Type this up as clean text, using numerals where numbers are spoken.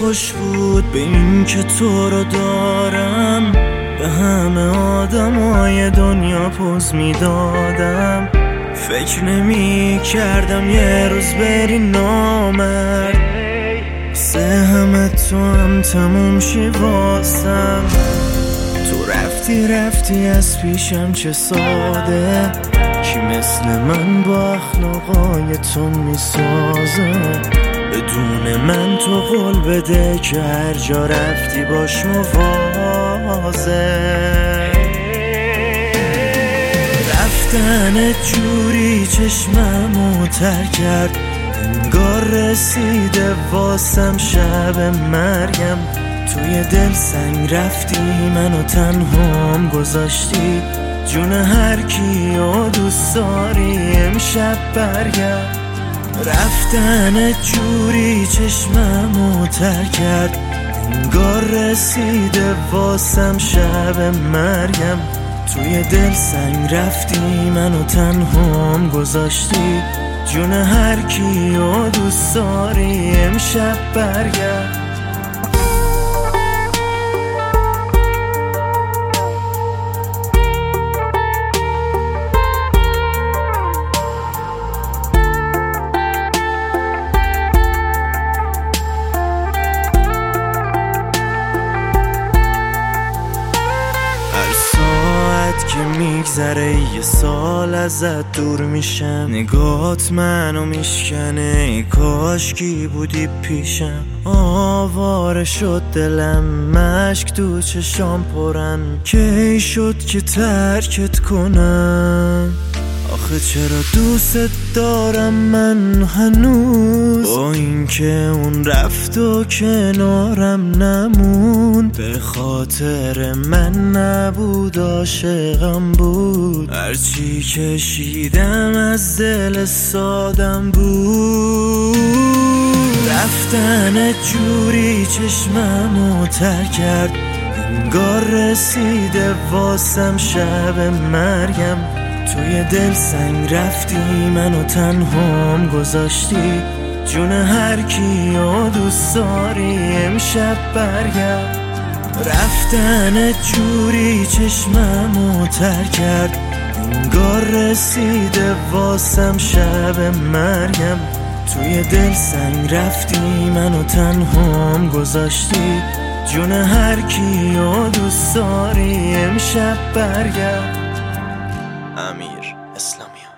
خوش بود به این که تو رو دارم، به همه آدمای دنیا پوز میدادم. فکر نمی کردم یه روز بری نامرد، همه تو هم تموم شی واسم. تو رفتی از پیشم چه ساده، کی مثل من با اخلاقای تو میسازه. بدون من تو قول بده که هر جا رفتی باش مواظب. رفتن جوری چشممو تر کرد، انگار رسیده واسم شب مرگم. توی دل سنگ رفتی منو تنهام گذاشتی، جون هر کیو دوست داری امشب برگرد. رفتن جوری چشممو تر کرد، انگار رسیده واسم شب مرگم. توی دل سنگ رفتی منو تنهام گذاشتی، جون هر کیو دوست داری امشب برگرد. که میگذره یه سال ازت دور میشم، نگات منو میشکنه، ای کاشکی بودی پیشم. آواره شد دلم، مشک تو چشام پرن، کی شد که ترکت کنم. آخه چرا دوست دارم من هنوز، با اینکه اون رفت و کنارم نموند. به خاطر من نبود عاشقم بود، هرچی کشیدم از دل سادم بود. رفتن جوری چشممو تر کرد، انگار رسیده واسم شب مرگم. توی دل سنگ رفتی منو تنهام گذاشتی، جون هر کیو دوست داری امشب برگرد. رفتن جوری چشممو تر کرد، انگار رسیده واسم شب مرگم. توی دل سنگ رفتی منو تنهام گذاشتی، جون هر کیو دوست داری امشب برگرد. امیر اسلامی.